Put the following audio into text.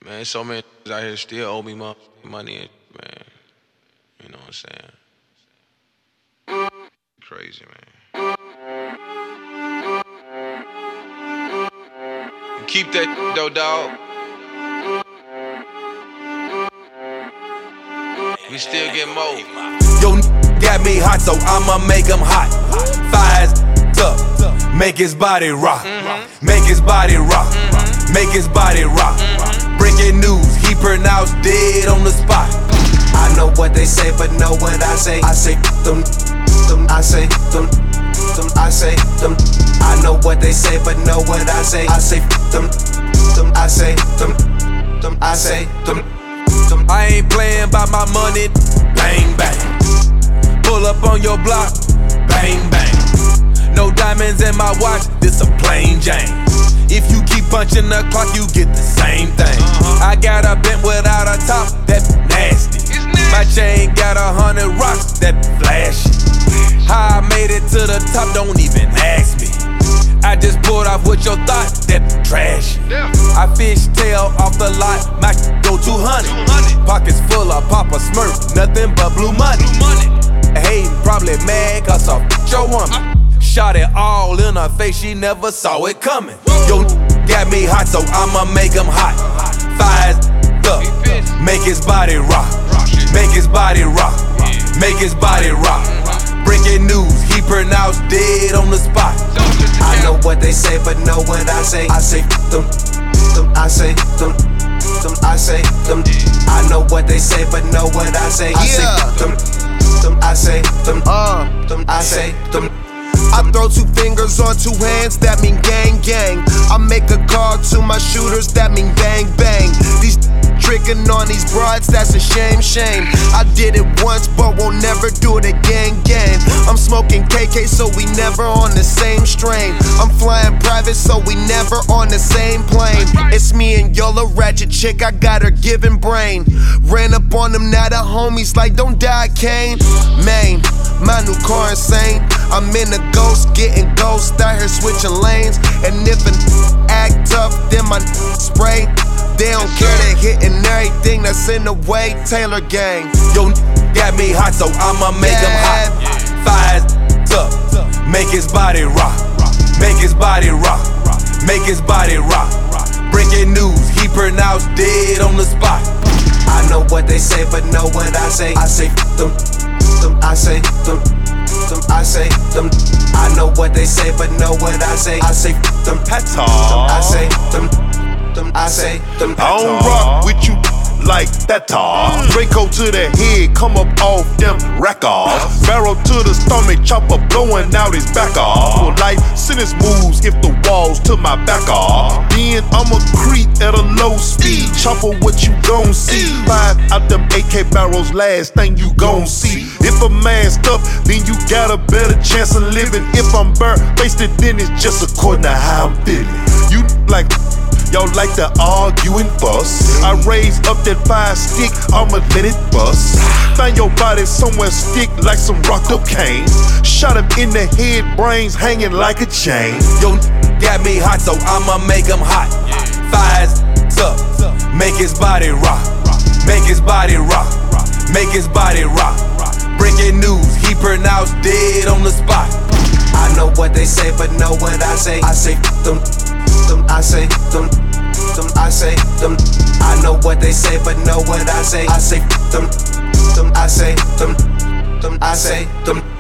Man, so many out here still owe me money, and, man. You know what I'm saying? Crazy, man. And keep that though, dog. We still get more. Yo, got me hot, so I'ma make him hot. Fires up, make his body rock. Make his body rock. Make his body rock. Breaking news, he pronounced dead on the spot. I know what they say, but know what I say. I say them, I say them, I say them. I know what they say, but know what I say. I say them, I say them, I say them. I ain't playing by my money, bang bang. Pull up on your block, bang bang. No diamonds in my watch, this a plain Jane. If you keep punching the clock, you get the same thing. I got a bent without a top, that nasty. My chain got 100 rocks, that flashy. How I made it to the top, don't even ask me. I just pulled off with your thought, that trashy. I fishtail off the lot, my go 200. Pockets full of Papa Smurf, nothing but blue money. Hating probably mad cause I your woman. Shot it all in her face, she never saw it coming. Yo, got me hot, so I'ma make him hot. Fires up, make his body rock. Make his body rock. Make his body rock. Breaking news, he pronounced dead on the spot. I know what they say, but know what I say. I say them, I say them, I say them. I know what they say, but know what I say. I say them, I say them, I say them. I throw 2 fingers on 2 hands, that mean gang gang. I make a call to my shooters, that mean bang bang. These tricking on these broads, that's a shame. I did it once, but won't never do it again. I'm smoking KK, so we never on the same strain. I'm flying private, so we never on the same plane. It's me and Yola, ratchet chick, I got her giving brain. Ran up on them, now the homies like, don't die, Kane. Man, my new car insane. I'm in the ghost, getting ghost, out here switching lanes. And if an act tough, then my spray. They don't care, they hitting everything that's in the way. Taylor gang. Yo, got me hot, so I'ma make him hot. Fires up, make his body rock. Make his body rock. Make his body rock. Breaking news, he pronounced dead on the spot. I know what they say, but know what I say. I say them, I say them, I say them. I know what they say, but know what I say. I say them, I say them, I say them. I don't rock with you like that Draco to the head, come up off them records. Barrel to the stomach, chopper blowing out his back off. For life, sentence moves if the walls to my back off. Then I'ma creep at a low speed. Chopper, what you gon' see? 5 out them AK barrels, last thing you gon' see. If a man's tough, then you got a better chance of living. If I'm burnt, faced it, then it's just according to how I'm feeling. You like y'all like to argue and fuss. I raise up that 5 stick, I'ma let it bust. Find your body somewhere stick like some rocked up cane. Shot him in the head, brains hanging like a chain. Yo, got me hot, so I'ma make him hot. Fires up, make his body rock. Make his body rock. Make his body rock. Breaking news, he pronounced dead on the spot. I know what they say, but know what I say. I say them, I say them, I say them. I know what they say, but know what I say. I say them, I say them, I say them.